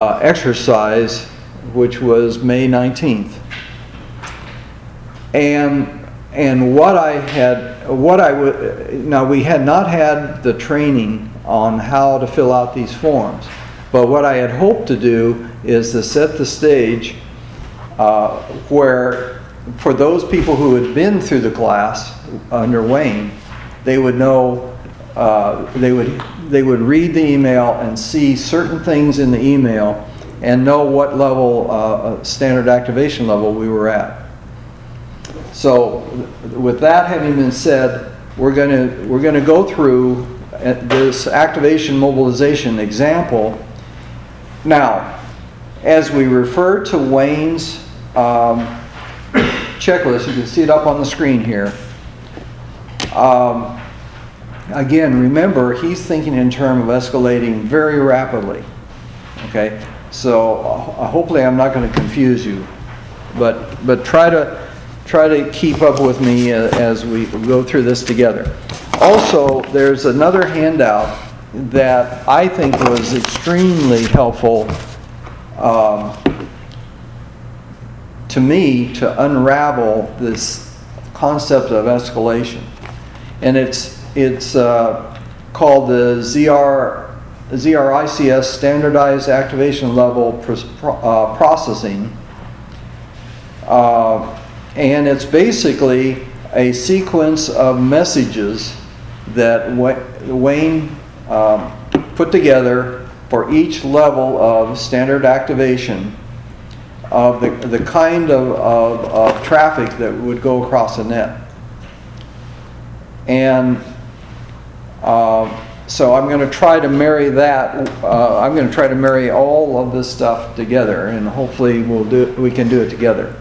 exercise, which was May 19th. And now we had not had the training on how to fill out these forms, but what I had hoped to do is to set the stage where for those people who had been through the class under Wayne, they would know, they would read the email and see certain things in the email and know what level, standard activation level we were at. So with that having been said, we're going to go through this activation mobilization example. Now, as we refer to Wayne's checklist, you can see it up on the screen here. Again, remember, he's thinking in terms of escalating very rapidly. Okay, so hopefully I'm not going to confuse you, but try to keep up with me as we go through this together. Also, there's another handout that I think was extremely helpful to me to unravel this concept of escalation, and it's called the ZRICS Standardized Activation Level Processing, and it's basically a sequence of messages that Wayne put together for each level of standard activation of the kind of traffic that would go across the net. And so I'm going to try to marry that. I'm going to try to marry all of this stuff together, and hopefully we can do it together.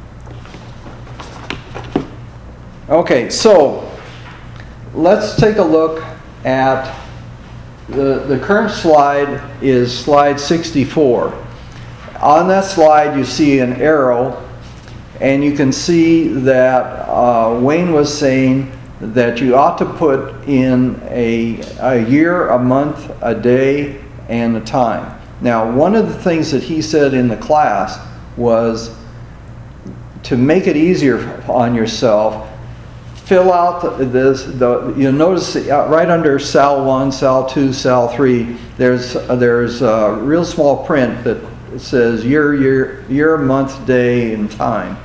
Okay, so let's take a look at the current slide is slide 64. On that slide you see an arrow, and you can see that Wayne was saying that you ought to put in a year, a month, a day, and a time. Now, one of the things that he said in the class was to make it easier on yourself, fill out you'll notice right under Sal 1, Sal 2, Sal 3, there's a real small print that says year, month, day, and time.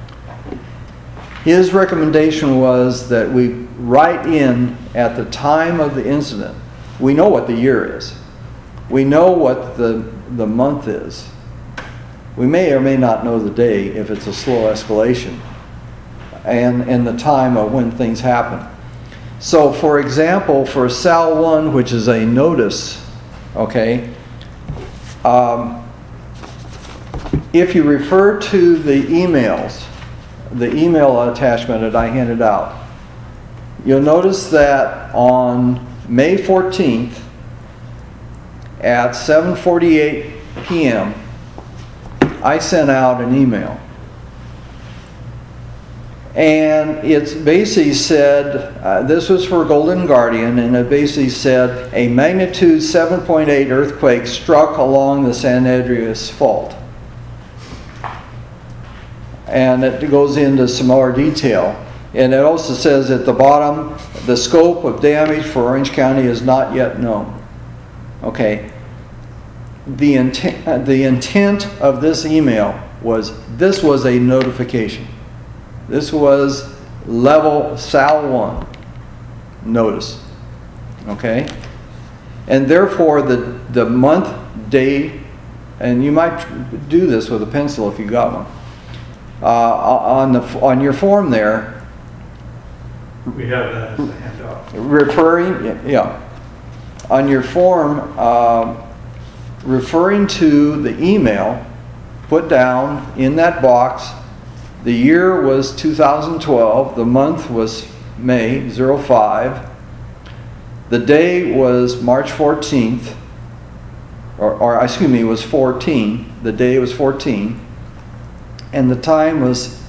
His recommendation was that we write in at the time of the incident. We know what the year is. We know what the month is. We may or may not know the day if it's a slow escalation, and the time of when things happen. So for example, for Sal 1, which is a notice, okay, if you refer to the emails, the email attachment that I handed out, you'll notice that on May 14th at 7:48 p.m. I sent out an email, and it basically said, this was for Golden Guardian, and it basically said a magnitude 7.8 earthquake struck along the San Andreas Fault. And it goes into some more detail. And it also says at the bottom, the scope of damage for Orange County is not yet known. Okay. The intent of this email was, this was a notification. This was level Sal 1 notice. Okay. And therefore the month, day, and you might do this with a pencil if you got one. On your form there, we have that as a handout. Referring, yeah, on your form, referring to the email, put down in that box, the year was 2012, the month was May 05, the day was March 14th, or excuse me, was 14, the day was 14, and the time was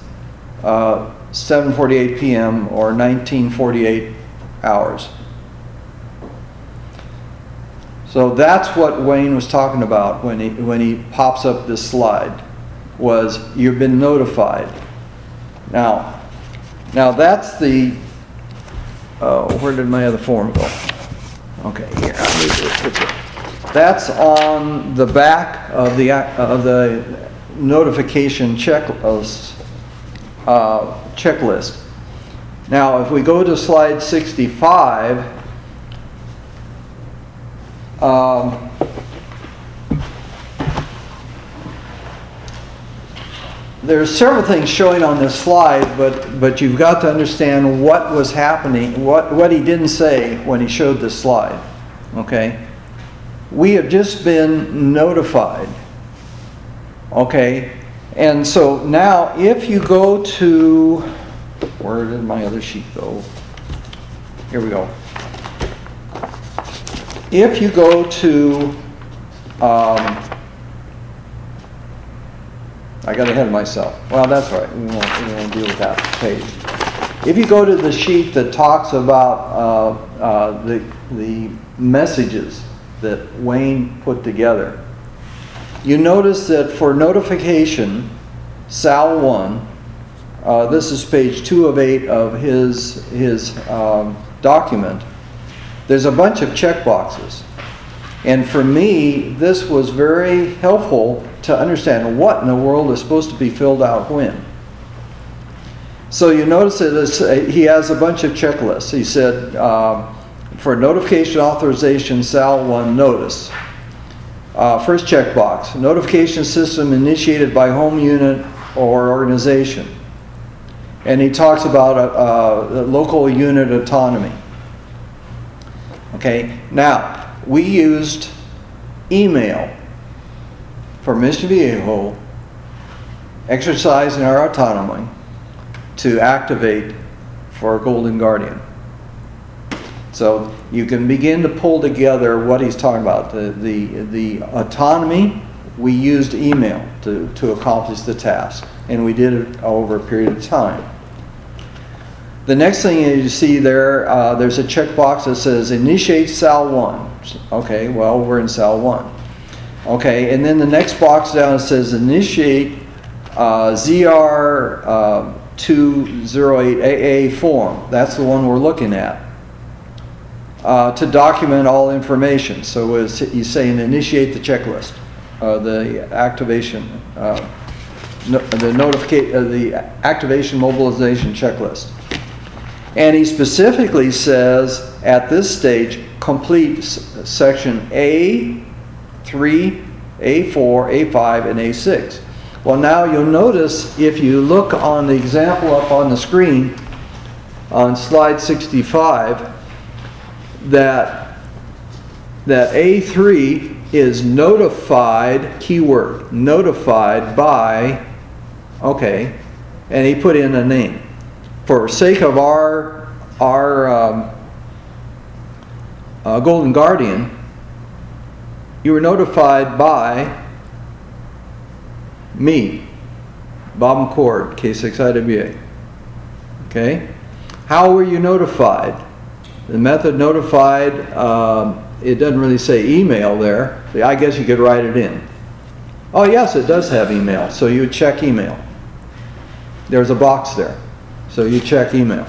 7:48 p.m. or 1948 hours. So that's what Wayne was talking about when he pops up this slide, was you've been notified. Now that's the, where did my other form go? Okay, here, I need to put it. That's on the back of the notification checklist. Now, if we go to slide 65, there's several things showing on this slide, but you've got to understand what was happening, what he didn't say when he showed this slide. Okay? We have just been notified. Okay? And so now if you go to, where did my other sheet go? Here we go. If you go to, I got ahead of myself. Well, that's right. We won't deal with that page. If you go to the sheet that talks about the messages that Wayne put together, you notice that for notification, Sal 1, this is page 2 of 8 of his document, there's a bunch of check boxes. And for me, this was very helpful to understand what in the world is supposed to be filled out when. So you notice that he has a bunch of checklists. He said, for notification authorization, Sal 1, notice. First checkbox, notification system initiated by home unit or organization. And he talks about local unit autonomy. Okay, now, we used email for Mission Viejo, exercising our autonomy, to activate for Golden Guardian. So you can begin to pull together what he's talking about. The autonomy, we used email to accomplish the task, and we did it over a period of time. The next thing you see there, there's a checkbox that says initiate Sal 1. Okay, well, we're in Sal 1. Okay, and then the next box down says initiate ZR208AA form. That's the one we're looking at. To document all information. So he's saying initiate the checklist, the activation, the activation mobilization checklist. And he specifically says at this stage, complete section A3, A4, A5, and A6. Well, now you'll notice if you look on the example up on the screen on slide 65, that A3 is notified, keyword, notified by, okay, and he put in a name. For sake of our Golden Guardian, you were notified by me, Bob McCord, K6IWA. Okay? How were you notified? The method notified, it doesn't really say email there. I guess you could write it in. Oh yes, it does have email, so you would check email. There's a box there, so you check email.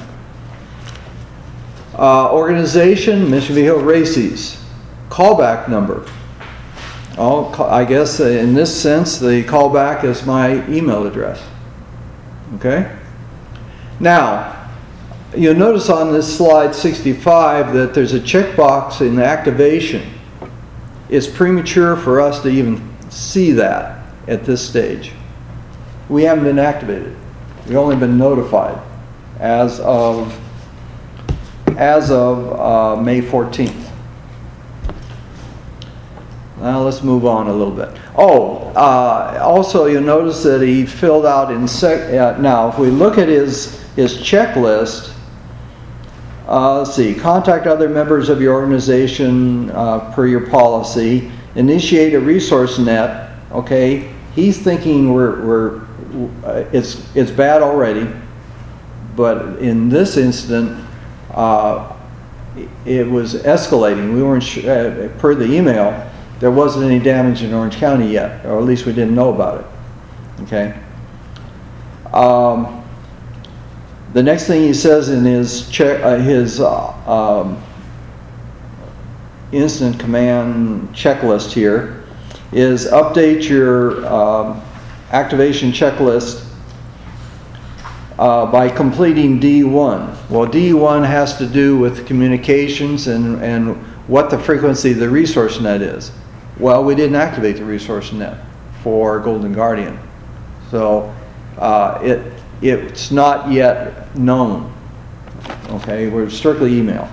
Organization, Mission Viejo Races. Callback number. Oh, I guess in this sense, the callback is my email address. Okay? Now, you'll notice on this slide 65 that there's a checkbox in activation. It's premature for us to even see that at this stage. We haven't been activated. We've only been notified as of May 14th. Now let's move on a little bit. Also you'll notice that he filled out in now if we look at his checklist, let's see, contact other members of your organization per your policy, initiate a resource net. Okay, he's thinking it's bad already, but in this instant, it was escalating. We weren't per the email, there wasn't any damage in Orange County yet, or at least we didn't know about it. Okay. The next thing he says in his incident command checklist here is update your activation checklist by completing D1. Well, D1 has to do with communications and what the frequency of the resource net is. Well, we didn't activate the resource net for Golden Guardian. So it's not yet known. Okay, we're strictly email.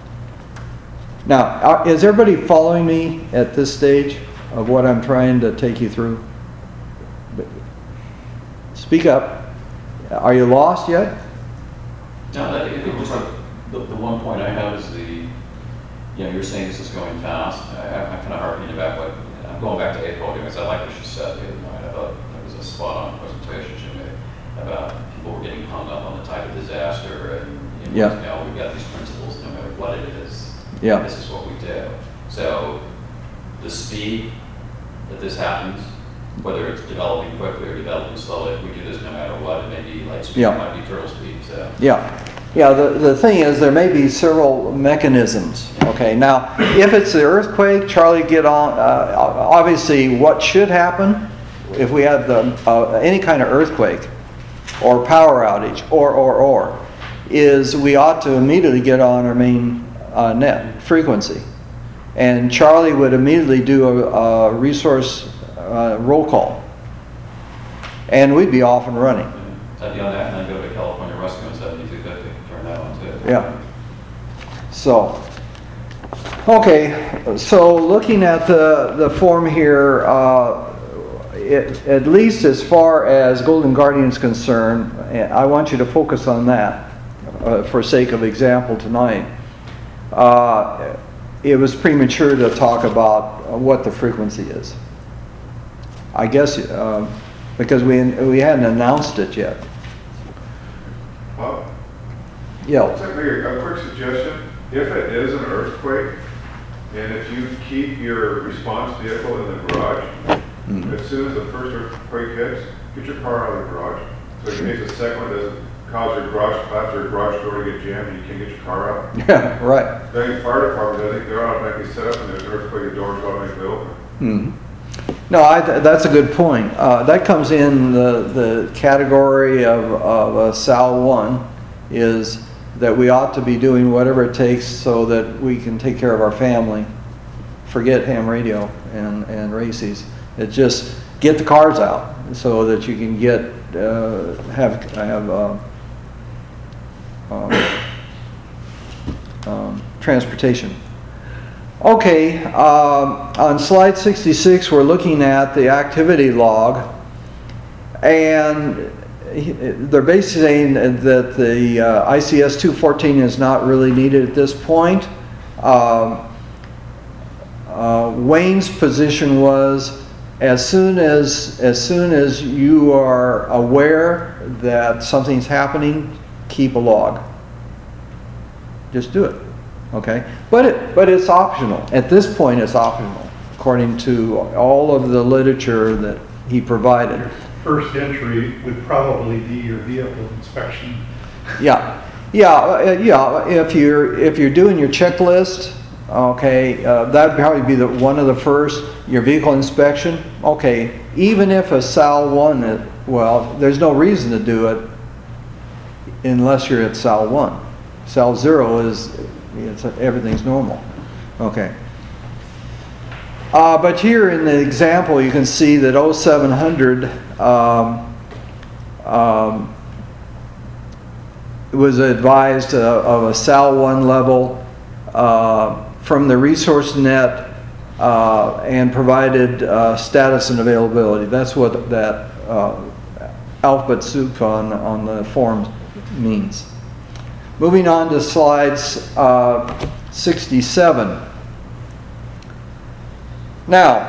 Now, is everybody following me at this stage of what I'm trying to take you through? Speak up. Are you lost yet? No, I think just the one point I have is you're saying this is going fast. I'm kind of harkening back, I'm going back to April because I like what she said the other night. I thought it was a spot-on presentation she made about people were getting hung up on the type of disaster, and we've got these principles no matter what it is. Yeah. This is what we do. So the speed that this happens, whether it's developing quickly or developing slowly, if we do this no matter what, it may be light speed, it might be turtle speed. So. Yeah. Yeah, the thing is there may be several mechanisms. Okay, now if it's the earthquake, Charlie, get on. Obviously, what should happen if we have any kind of earthquake or power outage or is we ought to immediately get on our main net frequency. And Charlie would immediately do a resource roll call. And we'd be off and running. I'd be on that and then go to California Rescue on 7250, turn that on too. Yeah. So, okay, so looking at the form here, at least as far as Golden Guardian is concerned, I want you to focus on that for sake of example tonight. It was premature to talk about what the frequency is. I guess because we hadn't announced it yet. Yeah. A quick suggestion. If it is an earthquake, and if you keep your response vehicle in the garage, as soon as the first earthquake hits, get your car out of the garage. So in case the second one doesn't cause your garage collapse or your garage door to get jammed and you can't get your car out. Yeah, right. The fire department, I think they're automatically set up and there's an earthquake, the doors automatically open. No, that's a good point. That comes in the category of a SAL 1 is that we ought to be doing whatever it takes so that we can take care of our family. Forget ham radio and races. It's just get the cars out so that you can get transportation. Okay, on slide 66 we're looking at the activity log, and they're basically saying that the ICS 214 is not really needed at this point. Wayne's position was as soon as you are aware that something's happening, keep a log. Just do it. Okay, but it's optional. At this point, it's optional, according to all of the literature that he provided. First entry would probably be your vehicle inspection. Yeah. If you're doing your checklist, okay, that'd probably be one of the first. Your vehicle inspection, okay. Even if a SAL 1, well, there's no reason to do it unless you're at SAL 1. SAL 0 is. Everything's normal. Okay. But here in the example, you can see that 0700 was advised of a SAL 1 level from the resource net and provided status and availability. That's what that alphabet soup on the form means. Moving on to slides 67. Now,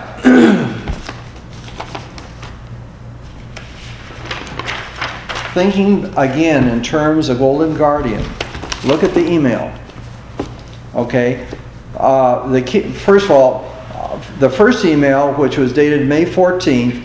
thinking again in terms of Golden Guardian, look at the email. okay? First of all, the first email, which was dated May 14th,